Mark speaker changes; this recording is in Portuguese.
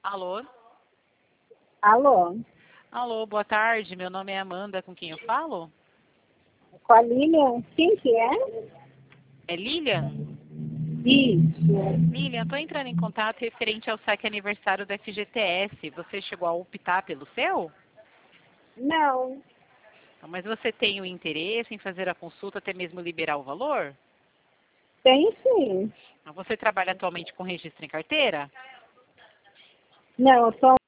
Speaker 1: Alô?
Speaker 2: Alô,
Speaker 1: Alô, boa tarde. Meu nome é Amanda, com quem eu falo?
Speaker 2: com a Lilian, quem que é?
Speaker 1: É Lilian?
Speaker 2: Isso.
Speaker 1: Lilian, estou entrando em contato referente ao saque aniversário da FGTS. Você chegou a optar pelo seu?
Speaker 2: Não,
Speaker 1: Mas você tem o interesse em fazer a consulta, até mesmo liberar o valor?
Speaker 2: tem sim.
Speaker 1: Você trabalha atualmente com registro em carteira?
Speaker 2: Não, eu sou